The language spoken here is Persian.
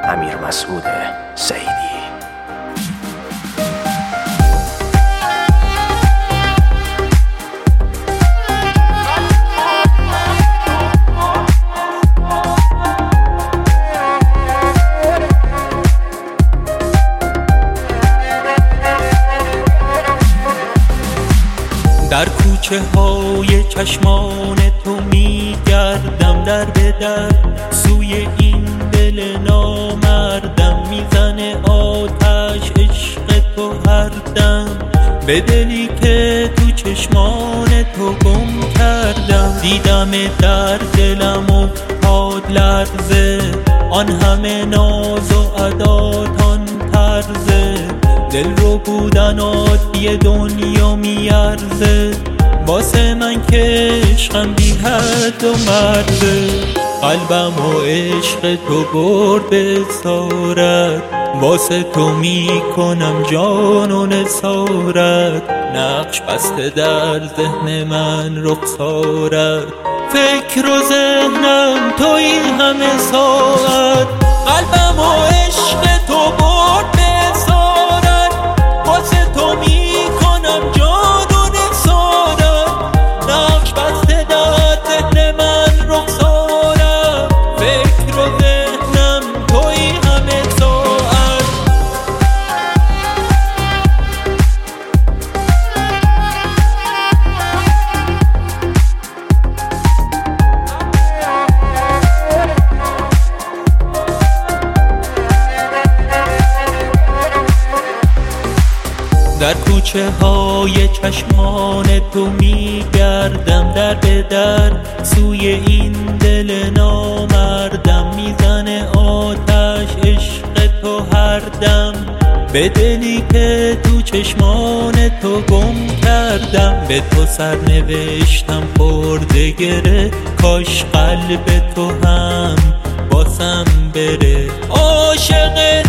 امیر مسعود سعیدی. در کوچه های چشمان تو میگردم در به در، سوی این دل نامردم میزنه آتش عشق تو هر دم، به دلی که تو چشمان تو گم کردم. دیدم در دلم افتاد لرزه، آن همه ناز و عدات آن طرزه، دل رو بودنات یه دنیا میارزه، واسه من که عشقم بی حد و مرزه. قلبم و عشق تو برد به اسارت، واسه تو میکنم جان و نثارت، نقش بسته در ذهن من رخسارت، فکر و ذهنم توی همه ساعت. قلبم و عشق تو برد به اسارت، واسه تو میکنم جان و نثارت، نقش بسته در ذهن من رخسارت، فکر و ذهنم توی همه ساعت. در کوچه های چشمان تو میگردم در به در، سوی این دل نامردم میزنه آتش عشق تو هر دم، به دلی که تو چشمان تو گم کردم. به تو سرنوشتم خورده گره، کاش قلب تو هم باسم بره. عاشق